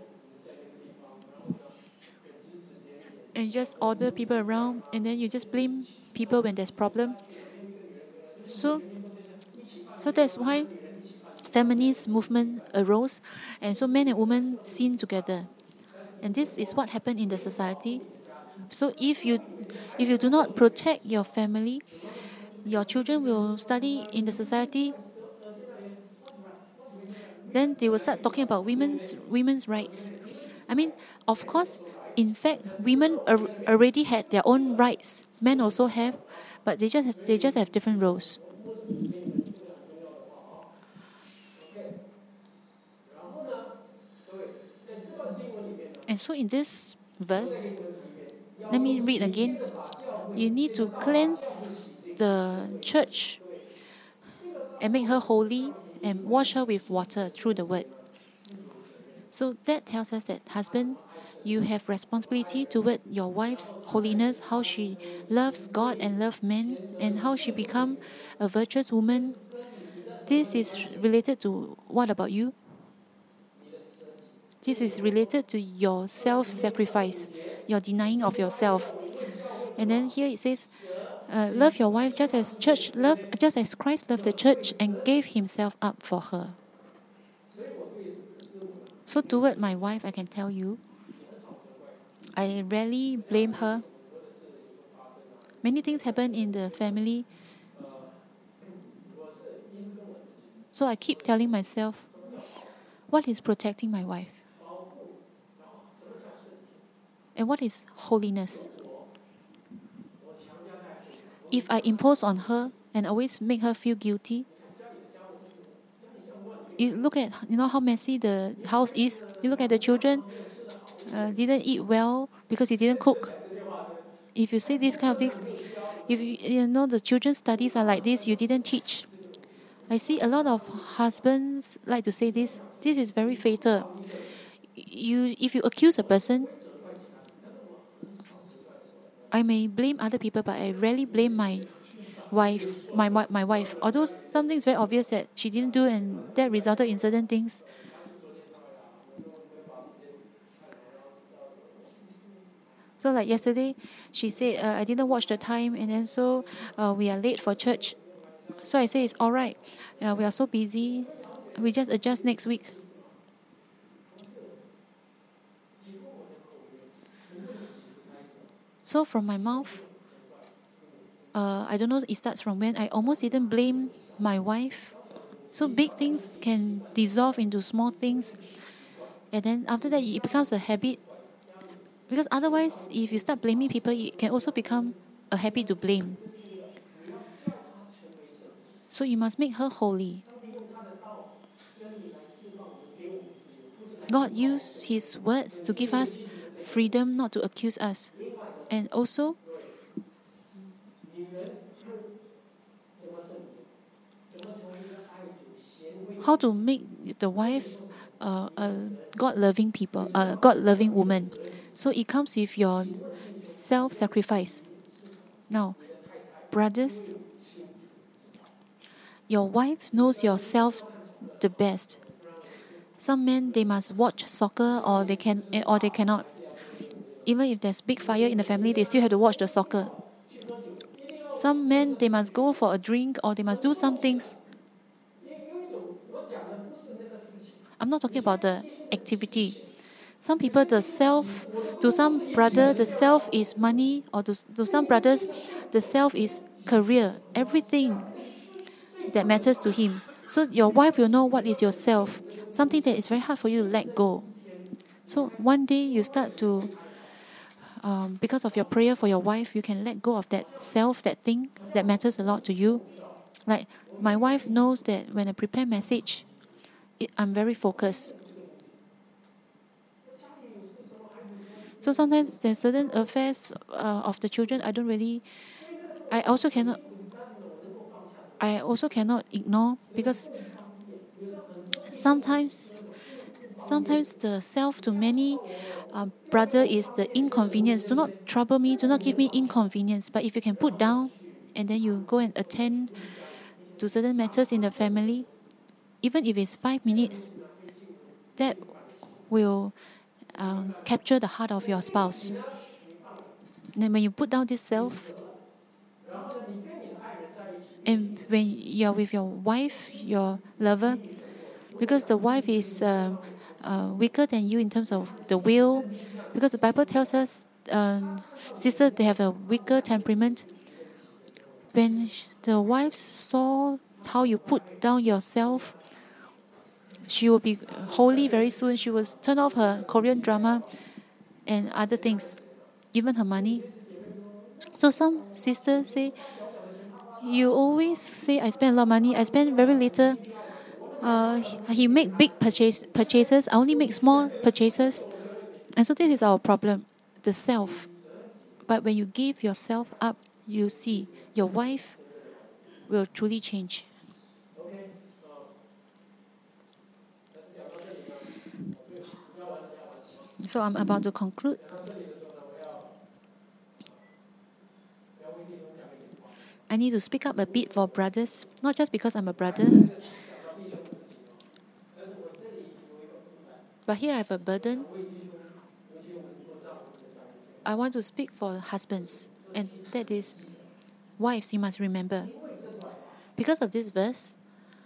And you just order people around, and then you just blame people when there's problem. So, so that's why feminist movement arose, and so men and women seen together. And this is what happened in the society. So if you if you do not protect your family, your children will study in the society. Then they will start talking about women's women's rights. I mean, of course, in fact, women ar- already had their own rights. Men also have, but they just they just have different roles. And so in this verse, let me read again. You need to cleanse the church and make her holy and wash her with water through the word. So that tells us that, husband, you have responsibility toward your wife's holiness, how she loves God and loves men, and how she become a virtuous woman. This is related to what about you? This is related to your self-sacrifice, your denying of yourself. And then here it says, uh, love your wife just as church love, just as Christ loved the church and gave himself up for her. So toward my wife, I can tell you, I rarely blame her. Many things happen in the family. So I keep telling myself, what is protecting my wife? And what is holiness? If I impose on her and always make her feel guilty, you look at, you know how messy the house is. You look at the children, uh, didn't eat well because you didn't cook. If you say these kind of things, if you, you know the children's studies are like this, you didn't teach. I see a lot of husbands like to say this. This is very fatal. You, if you accuse a person, I may blame other people, but I rarely blame my wife's my my wife. Although something's very obvious that she didn't do, and that resulted in certain things. So like yesterday, she said uh, I didn't watch the time, and then so uh, we are late for church. So I say it's all right. Uh, we are so busy. We just adjust next week. So from my mouth, uh, I don't know, it starts from when I almost didn't blame my wife. So big things can dissolve into small things. And then after that, it becomes a habit. Because otherwise, if you start blaming people, it can also become a habit to blame. So you must make her holy. God used His words to give us freedom not to accuse us. And also, how to make the wife uh, a God-loving people, a God-loving woman. So it comes with your self-sacrifice. Now, brothers, your wife knows yourself the best. Some men, they must watch soccer or they can or they cannot. Even if there's big fire in the family, they still have to watch the soccer. Some men, they must go for a drink or they must do some things. I'm not talking about the activity. Some people, the self, to some brother, the self is money, or to, to some brothers, the self is career, everything that matters to him. So your wife will know what is your self, something that is very hard for you to let go. So one day you start to, um, because of your prayer for your wife, you can let go of that self, that thing that matters a lot to you. Like my wife knows that when I prepare message, it, I'm very focused. So sometimes there's certain affairs uh, of the children I don't really, I also cannot, I also cannot ignore, because sometimes, sometimes the self to many uh, brother is the inconvenience. Do not trouble me, do not give me inconvenience. But if you can put down and then you go and attend to certain matters in the family, even if it's five minutes, that will um, capture the heart of your spouse. Then when you put down this self, and when you're with your wife, your lover, because the wife is uh, uh, weaker than you in terms of the will, because the Bible tells us um, sisters, they have a weaker temperament. When the wife saw how you put down yourself, she will be holy very soon. She will turn off her Korean drama and other things, even her money. So some sisters say, you always say I spend a lot of money, I spend very little. Uh, he make big purchase, purchases, I only make small purchases. And so this is our problem, the self. But when you give yourself up, you see your wife will truly change. So I'm about to conclude. I need to speak up a bit for brothers, not just because I'm a brother, but here I have a burden. I want to speak for husbands, and that is, wives, you must remember. Because of this verse,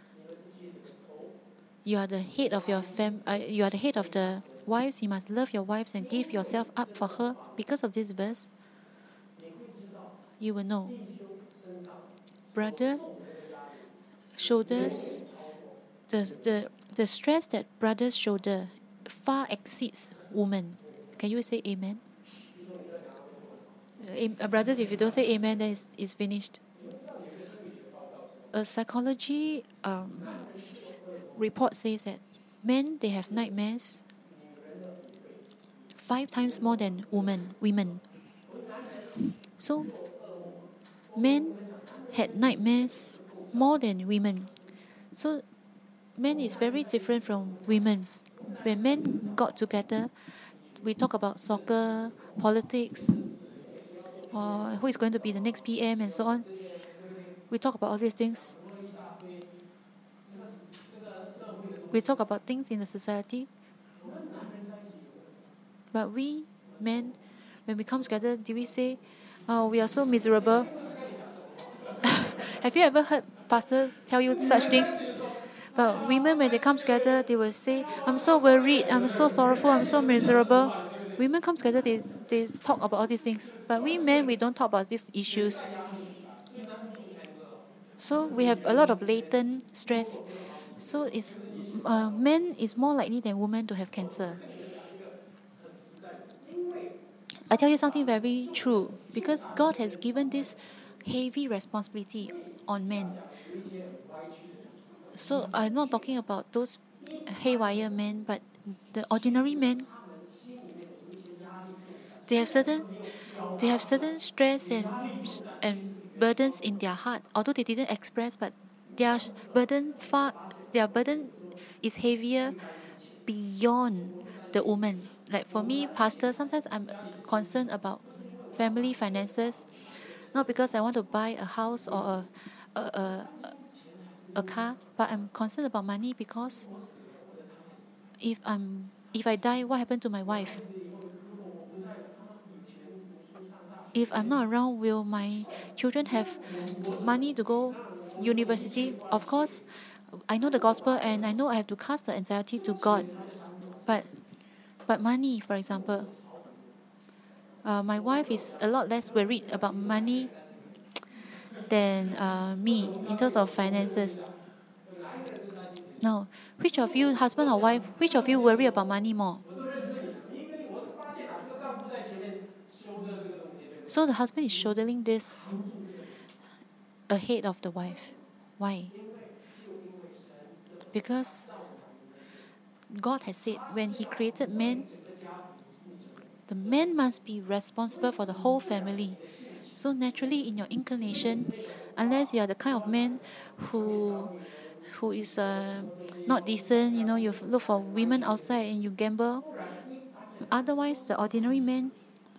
you are the head of your fam. Uh, you are the head of the wives. You must love your wives and give yourself up for her. Because of this verse, you will know. Brother shoulders, the the the stress that brothers shoulder far exceeds women. Can you say amen? Uh, brothers, if you don't say amen, then it's, it's finished. A psychology um, report says that men, they have nightmares five times more than women. Women. So men had nightmares more than women. So men is very different from women. When men got together, we talk about soccer, politics, or who is going to be the next P M and so on. We talk about all these things. We talk about things in the society. But we, men, when we come together, do we say, oh, we are so miserable? Have you ever heard pastor tell you such things? But women, when they come together, they will say, I'm so worried, I'm so sorrowful, I'm so miserable. Women come together, they, they talk about all these things. But we men, we don't talk about these issues. So we have a lot of latent stress. So it's, uh, men is more likely than women to have cancer. I tell you something very true, because God has given this heavy responsibility on men. So I'm not talking about those haywire men, but the ordinary men. They have certain, they have certain stress and and burdens in their heart. Although they didn't express, but their burden far, their burden is heavier beyond the woman. Like for me, pastor, sometimes I'm concerned about family finances, not because I want to buy a house or a, a, a, a car, but I'm concerned about money because if I'm if I die, what happened to my wife? If I'm not around, will my children have money to go university? Of course, I know the gospel and I know I have to cast the anxiety to God. But but money, for example, uh, my wife is a lot less worried about money than uh, me in terms of finances. Now, which of you, husband or wife, which of you worry about money more? So the husband is shouldering this ahead of the wife. Why? Because God has said when He created man, the man must be responsible for the whole family. So naturally, in your inclination, unless you are the kind of man who who is uh, not decent, you know, you look for women outside and you gamble. Otherwise, the ordinary man,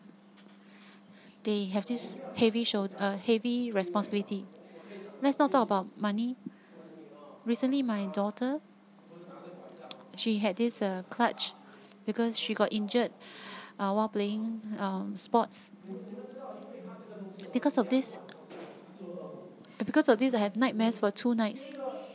they have this heavy shoulder, uh, heavy responsibility. Let's not talk about money. Recently, my daughter, she had this uh, clutch because she got injured uh, while playing um, sports. Because of this, because of this, I have nightmares for two nights.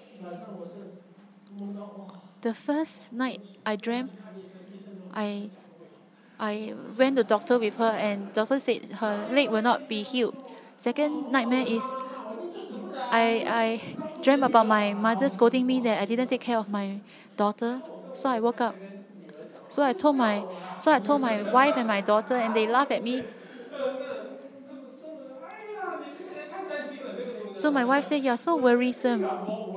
The first night I dreamt, I I went to the doctor with her and the doctor said her leg will not be healed. Second nightmare is I I dreamt about my mother scolding me that I didn't take care of my daughter. So I woke up. So I told my so I told my wife and my daughter and they laughed at me. So my wife said, "You're so worrisome."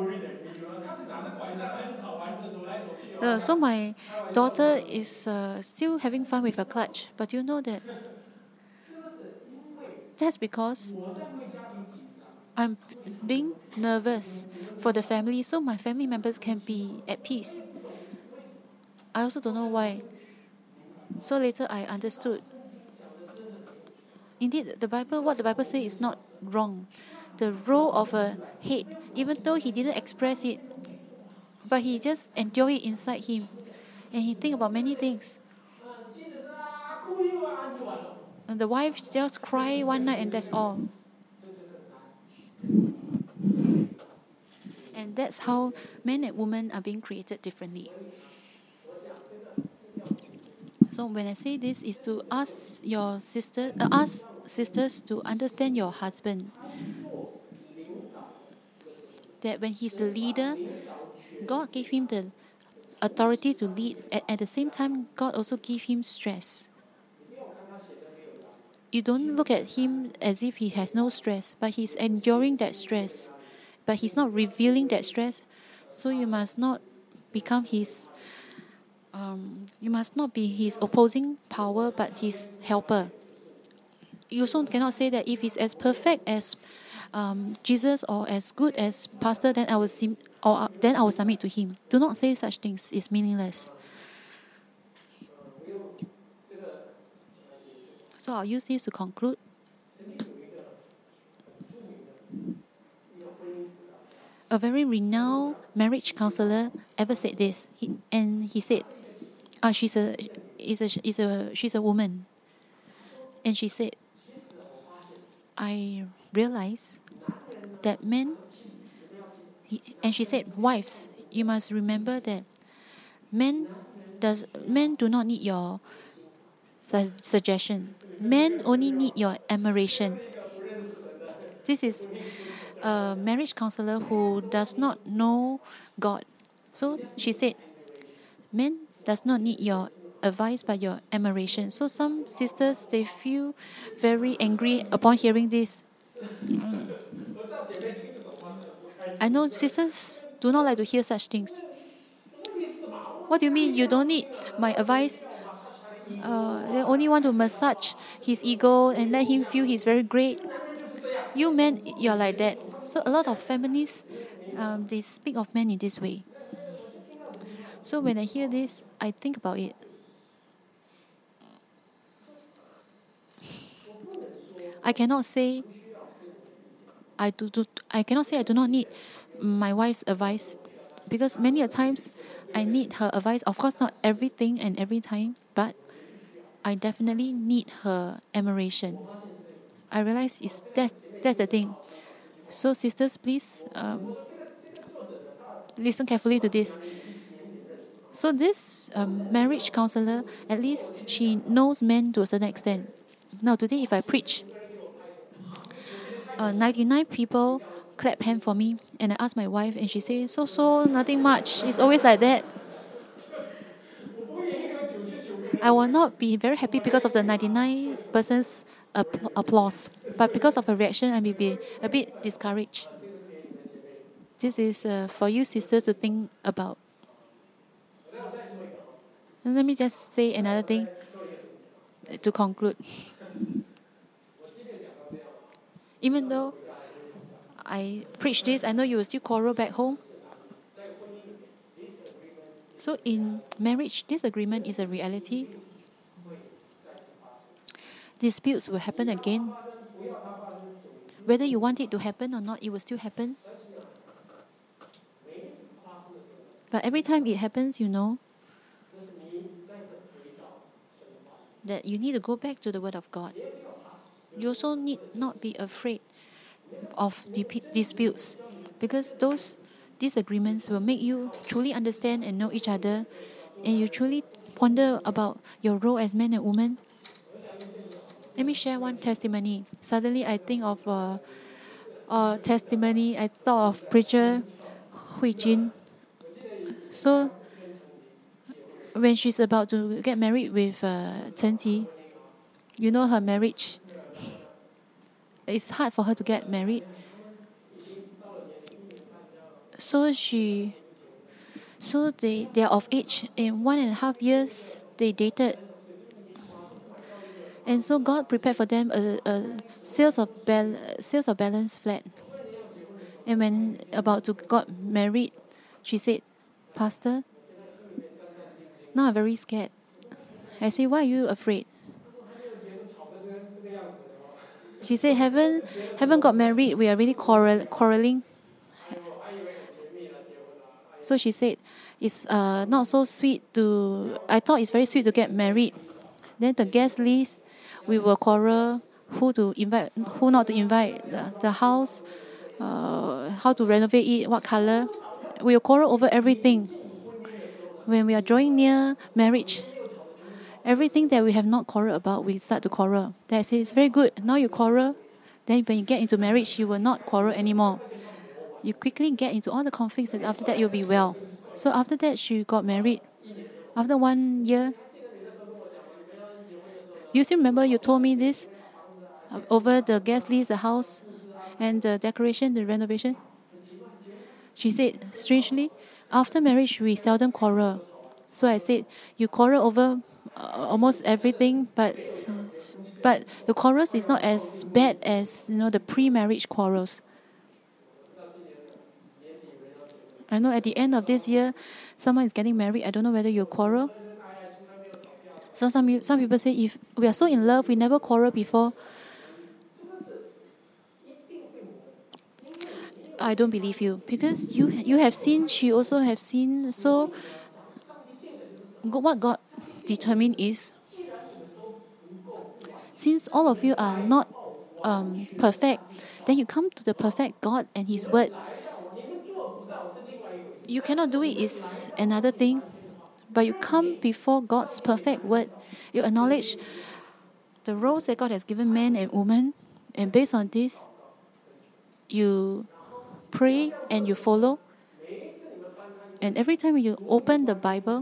Uh, so my daughter is uh, still having fun with her clutch, but you know that that's because I'm being nervous for the family, so my family members can be at peace. I also don't know why. So later I understood. Indeed, the Bible, what the Bible says is not wrong. The role of a head, even though he didn't express it, but he just endured it inside him, and he think about many things. And the wife just cry one night and that's all. And that's how men and women are being created differently. So when I say this is to ask your sister, uh, ask sisters to understand your husband. That when he's the leader, God gave him the authority to lead. At, at the same time, God also gave him stress. You don't look at him as if he has no stress, but he's enduring that stress. But he's not revealing that stress. So you must not become his, um, you must not be his opposing power, but his helper. You also cannot say that if he's as perfect as um, Jesus or as good as Pastor, then I will sim- or uh, then I will submit to him. Do not say such things; it's meaningless. So I'll use this to conclude. A very renowned marriage counselor ever said this, he, and he said, "Ah, she's a, is a, is a, she's a woman," and she said, "I realize that men," he, and she said, "Wives, you must remember that men does men do not need your su- suggestion. Men only need your admiration." This is a marriage counselor who does not know God. So she said, men does not need your advice but your admiration. So some sisters, they feel very angry upon hearing this. Mm. I know sisters do not like to hear such things. What do you mean you don't need my advice? Uh, they only want to massage his ego and let him feel he's very great. You men, you're like that. So a lot of feminists, um, they speak of men in this way. So when I hear this, I think about it. I cannot say I do, do I cannot say I do not need my wife's advice, because many a times I need her advice. Of course, not everything and every time, but I definitely need her admiration. I realize it's that's that's the thing. So sisters, please um, listen carefully to this. So this um, marriage counselor, at least she knows men to a certain extent. Now today, if I preach, uh, ninety-nine people clap hand for me, and I ask my wife, and she says, "So so, nothing much. It's always like that." I will not be very happy because of the ninety-nine persons app- applause, but because of her reaction, I may be a bit discouraged. This is uh, for you sisters to think about. And let me just say another thing to conclude. Even though I preach this, I know you will still quarrel back home. So in marriage, disagreement is a reality. Disputes will happen again. Whether you want it to happen or not, it will still happen. But every time it happens, you know that you need to go back to the Word of God. You also need not be afraid of dip- disputes, because those disagreements will make you truly understand and know each other, and you truly ponder about your role as man and woman. Let me share one testimony. Suddenly I think of a, a testimony. I thought of preacher Hui Jin. So when she's about to get married with uh, Chen Ji, you know her marriage. It's hard for her to get married. So she, so they they are of age. In one and a half years, they dated, and so God prepared for them a, a sales of bal- sales of balance flat. And when about to got married, she said, "Pastor, now I'm very scared." I say, "Why are you afraid?" She said, "Haven't haven't got married. We are really quarrel, quarreling." So she said, "It's uh, not so sweet to. I thought it's very sweet to get married. Then the guest list, we will quarrel who to invite, who not to invite, the, the house, uh, how to renovate it, what color. We will quarrel over everything. When we are drawing near marriage, everything that we have not quarreled about, we start to quarrel. Then I say, it's very good. Now you quarrel. Then when you get into marriage, you will not quarrel anymore. You quickly get into all the conflicts, and after that you'll be well." So after that, she got married. After one year, you still remember you told me this uh, over the guest list, the house, and the decoration, the renovation? She said, strangely, after marriage, we seldom quarrel. So I said, you quarrel over uh, almost everything, but but the quarrels is not as bad as, you know, the pre-marriage quarrels. I know at the end of this year, someone is getting married. I don't know whether you quarrel. So some some people say, if we are so in love, we never quarrel before. I don't believe you, because you you have seen, she also have seen. So what God determined is, since all of you are not um, perfect, then you come to the perfect God and His Word. You cannot do it is another thing, but you come before God's perfect Word. You acknowledge the roles that God has given man and woman, and based on this, you pray and you follow. And every time you open the Bible,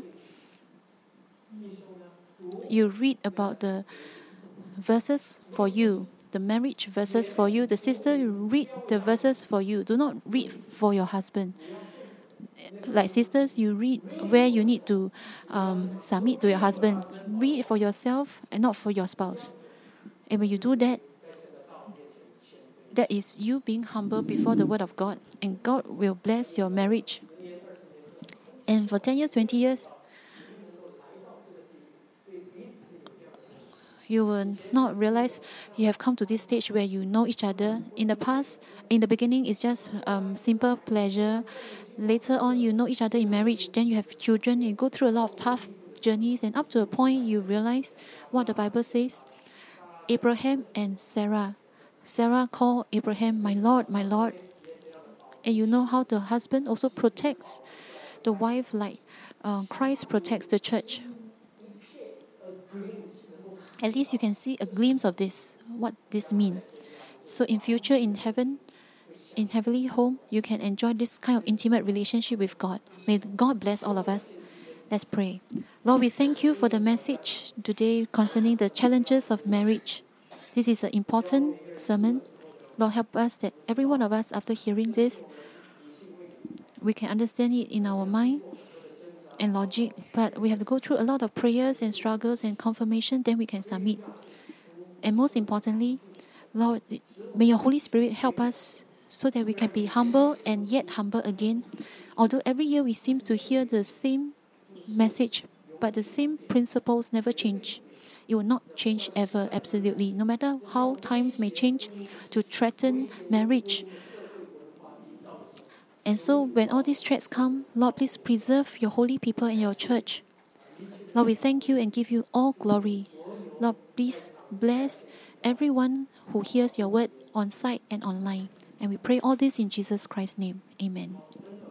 you read about the verses for you, the marriage verses for you. The sister, you read the verses for you. Do not read for your husband. Like sisters, you read where you need to um, submit to your husband. Read for yourself and not for your spouse. And when you do that, that is you being humble before the Word of God, and God will bless your marriage. And for ten years, twenty years, you will not realize you have come to this stage where you know each other. In the past, in the beginning, it's just um, simple pleasure. Later on, you know each other in marriage. Then you have children. You go through a lot of tough journeys, and up to a point, you realize what the Bible says. Abraham and Sarah. Sarah called Abraham, "My Lord, my Lord." And you know how the husband also protects the wife like uh, Christ protects the church. At least you can see a glimpse of this, what this means. So in future, in heaven, in heavenly home, you can enjoy this kind of intimate relationship with God. May God bless all of us. Let's pray. Lord, we thank you for the message today concerning the challenges of marriage. This is an important sermon. Lord, help us that every one of us, after hearing this, we can understand it in our mind and logic, but we have to go through a lot of prayers and struggles and confirmation, then we can submit. And most importantly, Lord, may your Holy Spirit help us so that we can be humble and yet humble again. Although every year we seem to hear the same message, but the same principles never change. It will not change ever, absolutely. No matter how times may change to threaten marriage. And so when all these threats come, Lord, please preserve your holy people and your church. Lord, we thank you and give you all glory. Lord, please bless everyone who hears your word on site and online. And we pray all this in Jesus Christ's name. Amen.